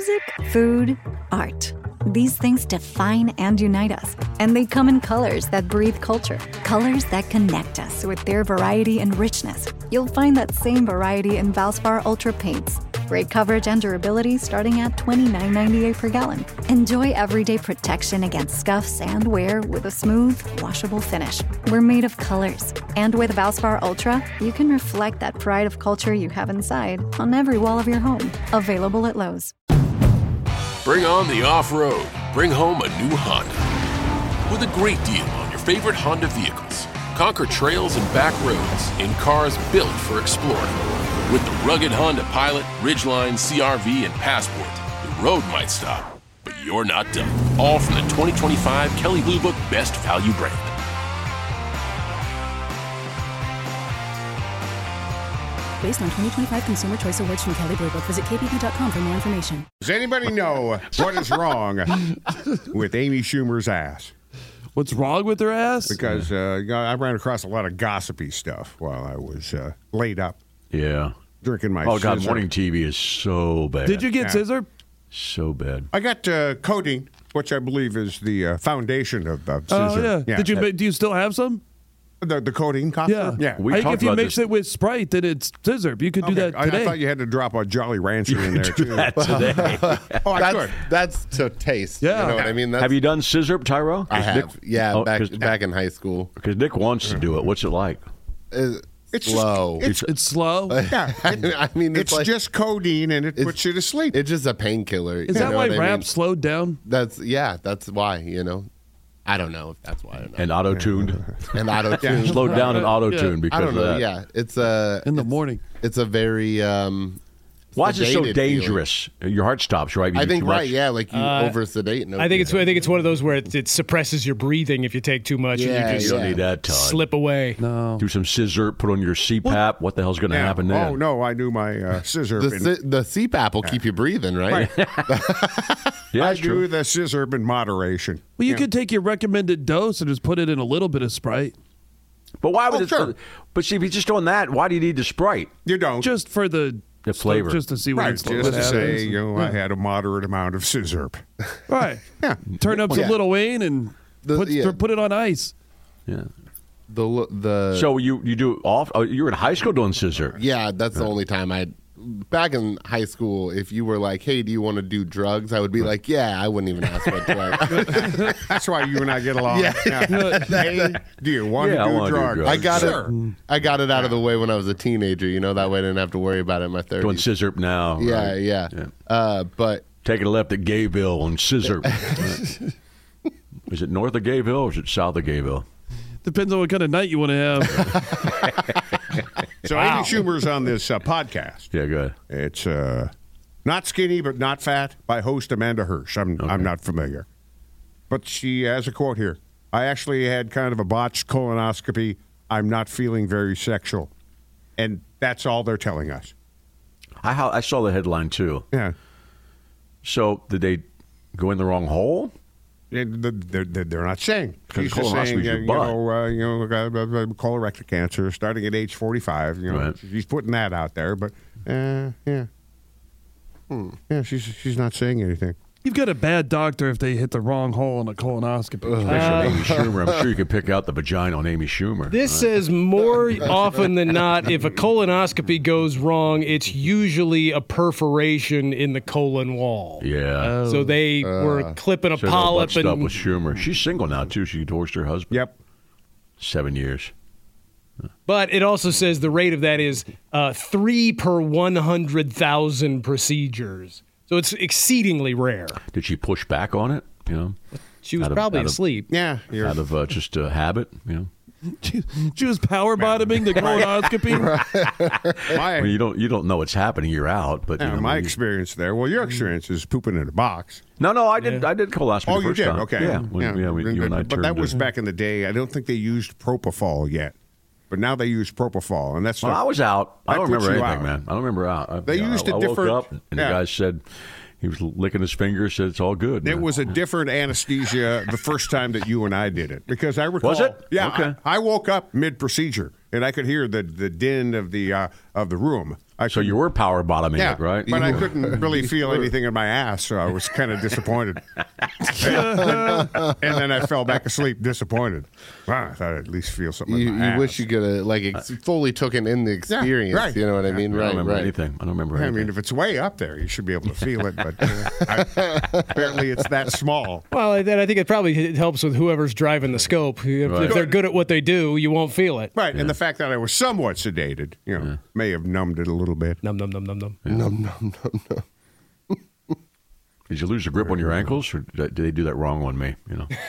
Music, food, art. These things define and unite us. And they come in colors that breathe culture. Colors that connect us with their variety and richness. You'll find that same variety in Valspar Ultra paints. Great coverage and durability starting at $29.98 per gallon. Enjoy everyday protection against scuffs and wear with a smooth, washable finish. We're made of colors. And with Valspar Ultra, you can reflect that pride of culture you have inside on every wall of your home. Available at Lowe's. Bring on the off-road. Bring home a new Honda. With a great deal on your favorite Honda vehicles. Conquer trails and back roads in cars built for exploring. With the rugged Honda Pilot, Ridgeline, CR-V, and Passport, the road might stop, but you're not done. All from the 2025 Kelley Blue Book Best Value brand. Based on 2025 Consumer Choice Awards from Kelley Blue Book. Visit kbb.com for more information. Does anybody know what is wrong with Amy Schumer's ass? What's wrong with her ass? Because I ran across a lot of gossipy stuff while I was laid up. Yeah. Drinking my God, scissor. morning TV is so bad. Did you get scissor? So bad. I got codeine, which I believe is the foundation of scissor. Oh, yeah. Do you still have some? The codeine cough? Yeah. I think if you mix it with Sprite, then it's scissor. You could do that today. I thought you had to drop a Jolly Rancher in there, too. That today. I could. That's to taste. Yeah. You know what I mean? Have you done scissor, Tyro? I have. Nick, back in high school. Because Nick wants to do it. What's it like? It's slow. It's slow. Yeah. I mean, it's like, just codeine, and it puts you to sleep. It's just a painkiller. Is that why rap slowed down? That's why, I don't know if that's why or not. And auto-tuned. Slowed down and auto-tuned because I don't know. of that. Yeah, it's in the morning. It's a very why is it so dangerous? Feeling. Your heart stops, right? I think right. Yeah, like you over sedate. I think it's one of those where it suppresses your breathing if you take too much. Yeah, and you don't need that, Todd. Slip away. No. Do some scissor. Put on your CPAP. What the hell's going to happen then? Oh no, I do my scissor. The CPAP will keep you breathing, right? Yeah, I do the scissor in moderation. Well, you could take your recommended dose and just put it in a little bit of Sprite. But why would it? Sure. But see, if you're just doing that, why do you need the Sprite? You don't. Just for the flavor. Just to see what it's just to say, I had a moderate amount of scissor. Right. Yeah. Turn up some Lil Wayne and put it on ice. Yeah. The So you do off? Oh, you were in high school doing scissor. Yeah, that's the only time I. Back in high school, if you were like, "Hey, do you want to do drugs?" I would be like, "Yeah." I wouldn't even ask what drug. That's why you and I get along. Yeah. Hey, do you want to do drugs? I got it out of the way when I was a teenager. That way I didn't have to worry about it in my 30s. Doing scissor now. Yeah, right? yeah. But taking a left at Gayville on scissor. Is it north of Gayville or is it south of Gayville? Depends on what kind of night you want to have. So Amy Schumer's on this podcast. Yeah, good. It's Not Skinny But Not Fat by host Amanda Hirsch. I'm not familiar. But she has a quote here. I actually had kind of a botched colonoscopy. I'm not feeling very sexual. And that's all they're telling us. I saw the headline, too. Yeah. So did they go in the wrong hole? They're not saying. She's just saying, colorectal cancer starting at age 45. Right. She's putting that out there, but yeah, she's not saying anything. You've got a bad doctor if they hit the wrong hole in a colonoscopy. Amy Schumer. I'm sure you could pick out the vagina on Amy Schumer. This says more often than not, if a colonoscopy goes wrong, it's usually a perforation in the colon wall. Yeah. So they were clipping a polyp. Stuff with Schumer. She's single now, too. She divorced her husband. Yep. 7 years. But it also says the rate of that is 3 per 100,000 procedures. So it's exceeding rare. Did she push back on it? She was probably asleep. Yeah. Out of just a habit, She was power bottoming the colonoscopy. Well, you don't know what's happening. You're out. But my experience there. Well, your experience is pooping in a box. No, I did. I did colonoscopy. Oh, the first you did? time. Okay. You and I but that was back in the day. I don't think they used propofol yet. But now they use propofol, and that's. Well, I was out. I don't remember anything, out. man. I don't remember out. They used a different. I woke up, and the guy said he was licking his fingers. Said it's all good. It was a different anesthesia the first time that you and I did it because I recall. Was it? Yeah. Okay. I woke up mid-procedure. and I could hear the din of the room. So you were power bottoming it, right? But I couldn't really feel anything in my ass, so I was kind of disappointed. And then I fell back asleep disappointed. Wow, I thought I'd at least feel something in my ass. You wish you could have fully taken in the experience. right. You know what I mean? I don't remember anything. I don't remember anything. I mean, if it's way up there, you should be able to feel it, but apparently it's that small. Well, then I think it probably helps with whoever's driving the scope. If they're good at what they do, you won't feel it. Right, and the fact that I was somewhat sedated, may have numbed it a little bit. Num, num, num, num, num. Num, num, num, num. Did you lose the grip on your ankles, or did they do that wrong on me?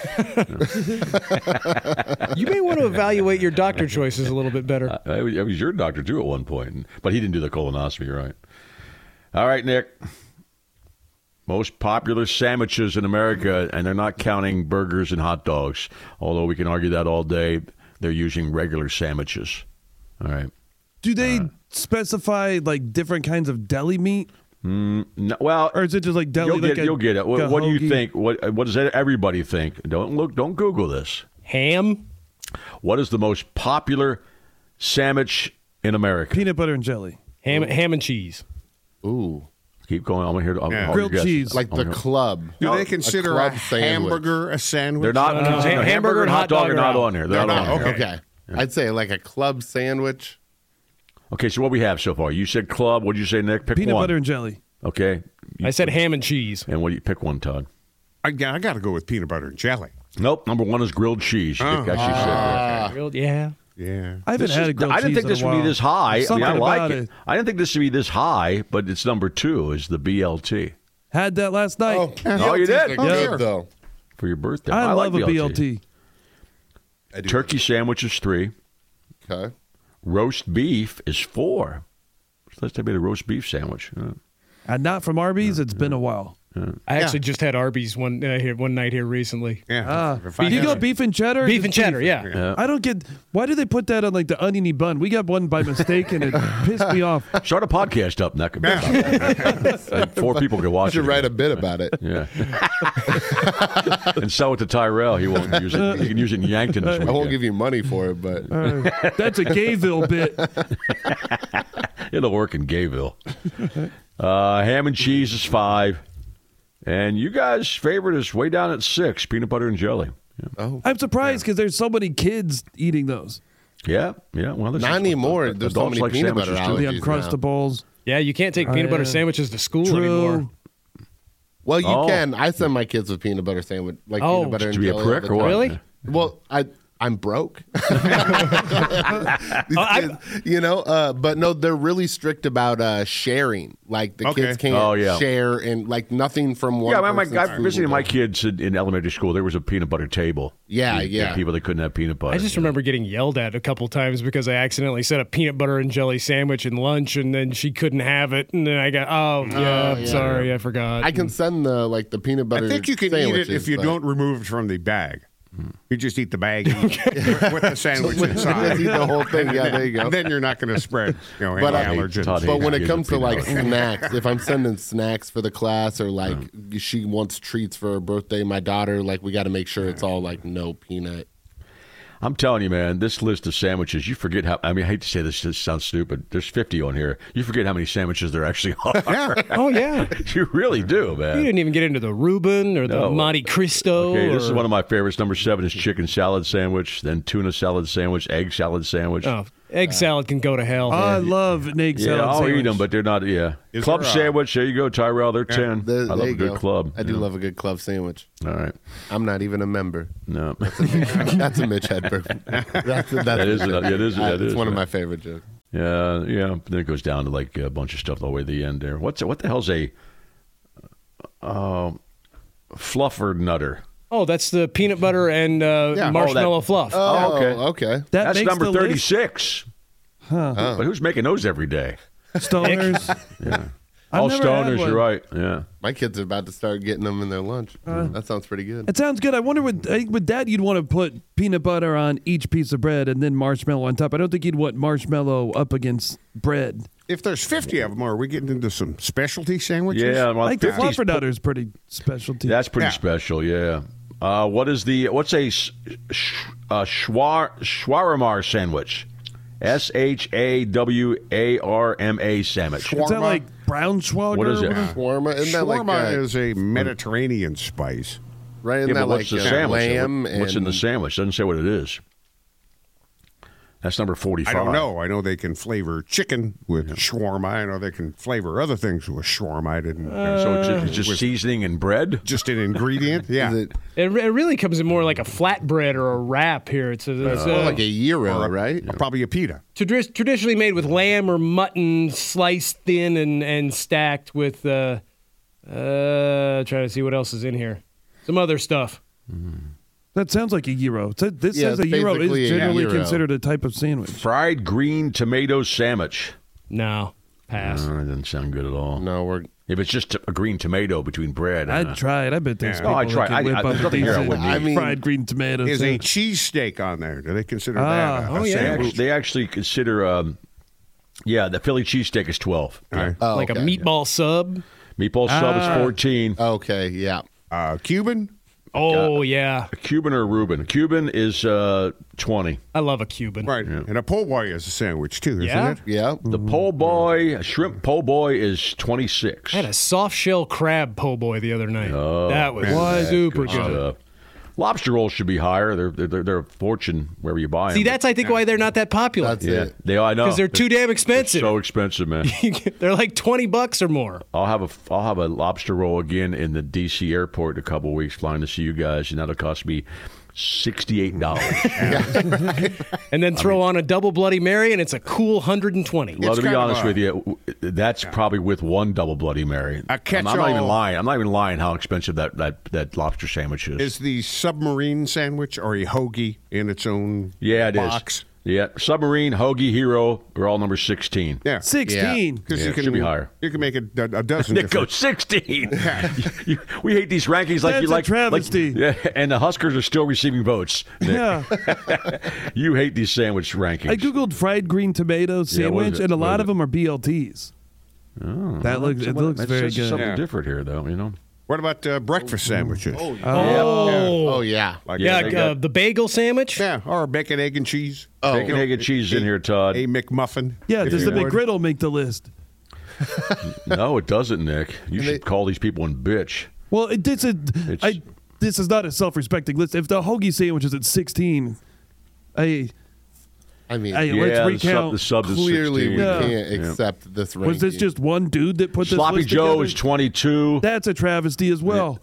You may want to evaluate your doctor choices a little bit better. I was your doctor, too, at one point. But he didn't do the colonoscopy, right? All right, Nick. Most popular sandwiches in America, and they're not counting burgers and hot dogs, although we can argue that all day. They're using regular sandwiches. All right. Do they specify like different kinds of deli meat? No, well, or is it just like deli? You'll get it. What do you think? What does everybody think? Don't Google this. Ham. What is the most popular sandwich in America? Peanut butter and jelly. Ham and cheese. Ooh. Keep going. I'm here. Grilled cheese. Like the club. Do they consider a hamburger a sandwich? They're not. Hamburger and hot dog are not on here. They're not on here. Okay. I'd say like a club sandwich. Okay, so what we have so far? You said club. What did you say, Nick? Pick Peanut one. butter and jelly. Okay. I said ham and cheese. And what do you pick one, Todd? I got to go with peanut butter and jelly. Nope. Number one is grilled cheese. Nick actually said that. Grilled, yeah. I haven't had a grilled cheese. I didn't think this would be this high. I like it. it. I didn't think this would be this high, but it's number two is the BLT. Had that last night. Oh, you did? Good, though. For your birthday. I like love a BLT. Turkey sandwich is 3. Okay. Roast beef is 4. Let's take a roast beef sandwich. And not from Arby's. It's been a while. I actually just had Arby's one night here recently. Yeah. Did you go beef and cheddar? Beef and cheddar, yeah. I don't get why do they put that on like the oniony bun? We got one by mistake and it pissed me off. Start a podcast up, and that could be like 4 people could watch You it. should write a bit about it. Yeah. And sell it to Tyrell. He won't use it. He can use it in Yankton this I weekend. won't give you money for it, but That's a Gayville bit. It'll work in Gayville. Ham and cheese is 5. And you guys' favorite is way down at 6, peanut butter and jelly. Yeah. oh, I'm surprised because there's so many kids eating those. Yeah. Well, not anymore. There's so many peanut butter sandwiches, The allergies Uncrustables. Yeah, you can't take peanut butter sandwiches to school anymore. Well, you can. I send my kids with peanut butter sandwich, like peanut butter and To be a jelly. prick or what? Really? Well, I'm broke. But no, they're really strict about sharing. Like the kids can't share and like nothing from one. Yeah, I visited my kids in elementary school. There was a peanut butter table. Yeah. People that couldn't have peanut butter. I just remember getting yelled at a couple times because I accidentally said a peanut butter and jelly sandwich in lunch, and then she couldn't have it, and then I got sorry, I forgot. I can send the peanut butter. I think you can eat it if you don't remove it from the bag. You just eat the bag with the sandwich inside. Eat the whole thing. Yeah, there you go. Then you're not going to spread any But allergens. But when it comes to like snacks, if I'm sending snacks for the class or like she wants treats for her birthday, my daughter, like we got to make sure it's all like no peanut. I'm telling you, man, this list of sandwiches, you forget how, I hate to say this sounds stupid. There's 50 on here. You forget how many sandwiches there actually are. Yeah. Oh, yeah. You really do, man. You didn't even get into the Reuben or the Monte Cristo. Okay, this is one of my favorites. Number 7 is chicken salad sandwich, then tuna salad sandwich, egg salad sandwich. Oh, egg salad can go to hell. I love an egg salad I'll sandwich. eat them, but they're not, Club sandwich, there you go, Tyrell. They're 10. I love a good club. I do love a good club sandwich. All right. I'm not even a member. No. That's a Mitch Hedberg. That is. It's one of my favorite jokes. Yeah. Then it goes down to like a bunch of stuff all the way to the end there. What the hell's a fluffer nutter? Oh, that's the peanut butter and marshmallow fluff. Oh, okay. That That's makes number the list? 36. Huh. But who's making those every day? Stoners. Yeah. I've All never had stoners, one. you're right. Yeah. My kids are about to start getting them in their lunch. That sounds pretty good. It sounds good. I wonder with that you'd want to put peanut butter on each piece of bread and then marshmallow on top. I don't think you'd want marshmallow up against bread. If there's 50 of them, are we getting into some specialty sandwiches? Yeah, well, I think the 50's fluffernutter is pretty specialty. That's pretty special, yeah. What's a shawarma sandwich? SHAWARMA sandwich. Is that like brown schwager? What is it? Shawarma. Isn't that like Shawarma is a Mediterranean spice. right? Isn't Yeah, that but what's like the sandwich? lamb? What's in the sandwich? Doesn't say what it is. That's number 45. I don't know. I know they can flavor chicken with shawarma. I know they can flavor other things with shawarma. I didn't. So it's just seasoning and bread? Just an ingredient. Yeah. Is it It really comes in more like a flatbread or a wrap here. It's more like a gyro, right? Probably a pita. traditionally made with lamb or mutton, sliced thin and stacked with. Trying to see what else is in here. Some other stuff. That sounds like a gyro. This Yeah, says a it's gyro is basically a generally gyro. considered a type of sandwich. Fried green tomato sandwich. No, pass. That doesn't sound good at all. No, we're If it's just a green tomato between bread. I'd try it. I bet there's Yeah. people Oh, I'd try it. that can whip I- up there's nothing here I decent wouldn't eat. I mean- fried green tomatoes. Is a cheesesteak on there? Do they consider that a oh, yeah. sandwich? They actually consider, the Philly cheesesteak is 12. All right. oh, Like okay. a meatball sub. Meatball sub is 14. Okay, yeah. Cuban? Oh, yeah. A Cuban or a Reuben? A Cuban is 20. I love a Cuban. Right. And a po' boy is a sandwich, too, isn't Yeah? it? Yeah. The po' boy, a shrimp po' boy is 26. I had a soft shell crab po' boy the other night. That was man. super Good good. stuff. Lobster rolls should be higher. They're a fortune wherever you buy them. See, that's I think why they're not that popular. That's yeah, it. they I know Because they're too damn expensive. So expensive, man. They're like $20 or more. I'll have a lobster roll again in the D.C. airport in a couple of weeks, flying to see you guys, and that'll cost me $68. And then throw on a double Bloody Mary, and it's a cool 120. Well, to be kind of honest a- with you, that's probably with one double Bloody Mary. A I'm not catch-all. even lying. I'm not even lying how expensive that lobster sandwich is. Is the submarine sandwich or a hoagie in its own Yeah, it is. box? Yeah, Submarine, Hoagie, Hero are all number 16. Yeah. 16. Because Yeah, you it can should be higher. You can make a dozen Nick different. goes 16. We hate these rankings like That's you a like travesty. yeah, and the Huskers are still receiving votes. Nick. Yeah. You hate these sandwich rankings. I Googled fried green tomato Yeah, what is sandwich, it? and a What lot is of them are BLTs. Oh, That looks it looks that's very just good. something Yeah. different here, though. You know. What about breakfast sandwiches? Oh, yeah. Like Yeah, they got- the bagel sandwich. yeah, or bacon, egg, and cheese. Oh, Bacon, egg, and cheese is in here, Todd. A McMuffin. Yeah, if does you the would. McGriddle make the list? No, it doesn't, Nick. You should call these people and bitch. Well, this is not a self-respecting list. If the hoagie sandwich is at 16, I mean, Hey, Yeah, let's recount. the sub is clearly 16. we Yeah. can't accept this ranking. Was this just one dude that put this Sloppy list Joe together? is 22. That's a travesty as well.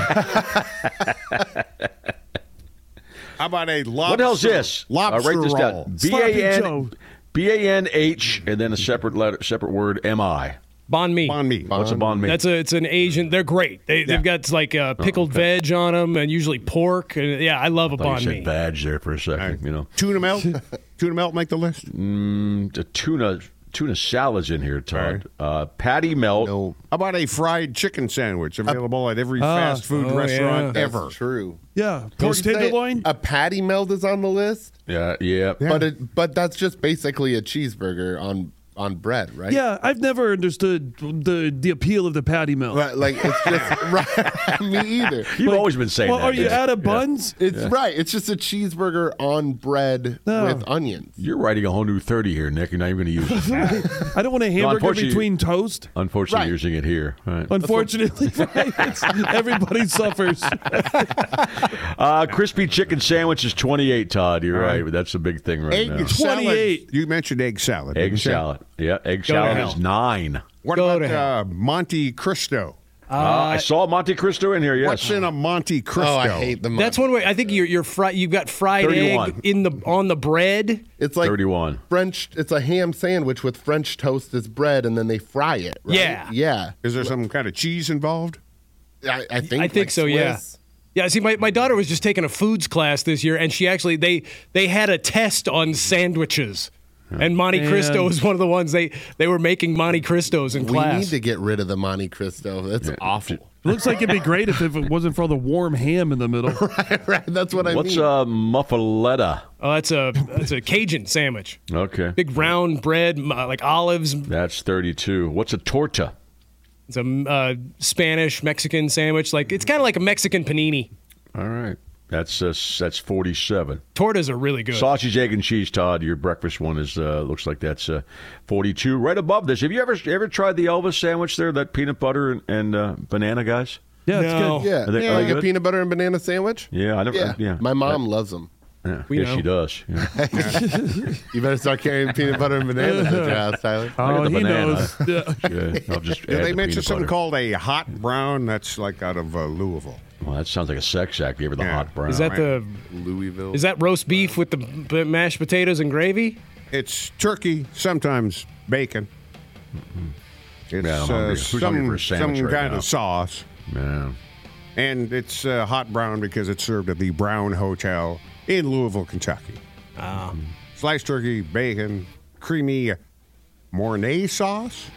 How about a lobster? What the hell's this? Lobster write this roll. down. Sloppy Joe. B-A-N-H, and then a separate word, M-I. Banh mi. Banh mi. What's a banh mi? It's an Asian. They're great. They've got like pickled veg on them and usually pork. And, yeah, I love a I thought banh you mi. said badge there for a second, you know. Tuna melt. Tuna melt make the list. The tuna salad's in here, Todd. Patty melt. No, How about a fried chicken sandwich available at every fast food restaurant yeah. ever? that's true. Yeah, pork Did you say tenderloin. A patty melt is on the list, Yeah. but that's just basically a cheeseburger on bread, right? Yeah, I've never understood the appeal of the patty melt. Right, like it's just right. Me either. You've always been saying Well, that. are you Nick. out of buns? It's right. It's just a cheeseburger on bread No. with onions. You're writing a whole new 30 here, Nick. You're not even going to use it. I don't want a hamburger unfortunately- between toast. Unfortunately, Right. you're using it here. Right. Unfortunately, right? Everybody suffers. Crispy chicken sandwich is 28, Todd. You're right. That's a big thing right now. Egg salad. 28. You mentioned egg salad. didn't Egg you say? salad. Yeah, egg to salad hell. is 9. What Go to about Monte Cristo? I saw Monte Cristo in here, yes. What's in a Monte Cristo? Oh, I hate them. That's one way. I think you're you've got fried 31. egg on the bread. It's like 31. French. It's a ham sandwich with French toast as bread, and then they fry it. Right? Yeah. yeah. Is there some kind of cheese involved? I think. I think like so. Yeah. Swiss. Yeah. See, my daughter was just taking a foods class this year, and she actually they had a test on sandwiches. And Monte Cristo was one of the ones they were making Monte Cristos in We class. need to get rid of the Monte Cristo. That's awful. Looks like it'd be great if it wasn't for all the warm ham in the middle. Right. That's what I What's mean. muffaletta? Oh, that's a Cajun sandwich. Okay. Big round bread, like olives. That's 32. What's a torta? It's a Spanish Mexican sandwich. Like it's kind of like a Mexican panini. All right. That's 47. Tortas are really good. Sausage, egg, and cheese, Todd. Your breakfast one is looks like that's 42. Right above this, have you ever tried the Elvis sandwich there? That peanut butter and banana, guys. Yeah, it's No. good. Yeah, Are they like a good? peanut butter and banana sandwich. Yeah, I never. Yeah, My mom loves them. Yeah, We yes, know. she does. Yeah. You better start carrying peanut butter and bananas at your house, Tyler. I got Oh, the he banana. knows. Yeah. Yeah, I'll just Did add they the mention peanut something butter. called a hot brown? That's like out of Louisville. Well, that sounds like a sex act. Give her the Yeah. hot brown. Is that Louisville. is that roast beef with the mashed potatoes and gravy? It's turkey, sometimes bacon. It's Man, I'm hungry. Who's hungry for a some sandwich right kind now? of sauce. Man. And it's hot brown because it's served at the Brown Hotel in Louisville, Kentucky. Sliced turkey, bacon, creamy Mornay sauce.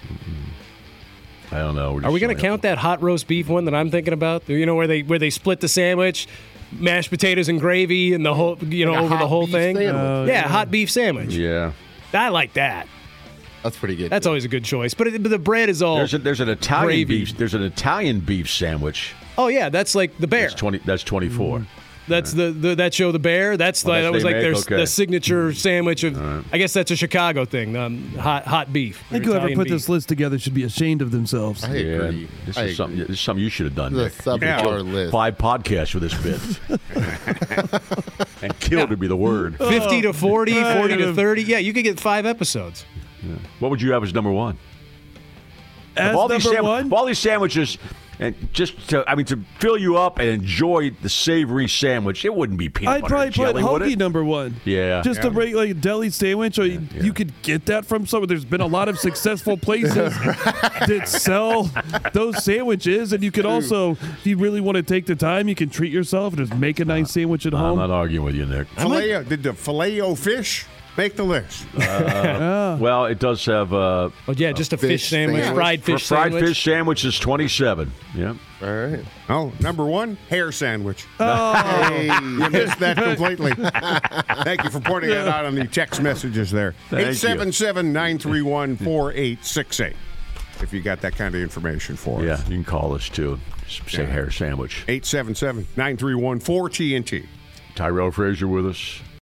I don't know. Are we going to count that hot roast beef one that I'm thinking about? You know, where they split the sandwich, mashed potatoes and gravy, and the whole, you know, Like a over the hot whole beef thing. sandwich. Yeah, hot beef sandwich. Yeah. I like that. That's pretty good. That's always a good choice. But the bread is all. There's an Italian gravy. beef. There's an Italian beef sandwich. Oh yeah, that's like the bear. That's 24. That's the that show the bear. That's Oh, that was they like their make? Okay. the signature sandwich of. I guess that's a Chicago thing. Hot beef. I think whoever Italian put beef. this list together should be ashamed of themselves. I agree. This I is something. agree. This is something you should have done. This is a Nick. You subpar killed list. 5 podcasts for this bit. And killed would be the word. 50 to 40, 40 to 30. Yeah, you could get 5 episodes. What would you have as number one? As Of all these number one, of all these sandwiches, and just to fill you up and enjoy the savory sandwich, it wouldn't be peanut I'd butter probably and jelly, put would hoagie it? number one. Yeah. Just to break like a deli sandwich, or you could get that from somewhere. There's been a lot of successful places that sell those sandwiches, and you could also, if you really want to take the time, you can treat yourself and just make a nice sandwich at I'm home. not arguing with you, Nick. Did the Filet-O-Fish make the list? Well, it does have Oh yeah, just a fish fish sandwich, sandwich. fried fish fried sandwich. fish sandwich is 27. Yeah. All right. Oh, number one, hair sandwich. Hey. You missed that completely. Thank you for pointing that out on the text messages there. Thank you. 877-931-4868. If you got that kind of information for us. Yeah, you can call us too. Just say hair sandwich. 877-931-4TNT. Tyrell Frazier with us.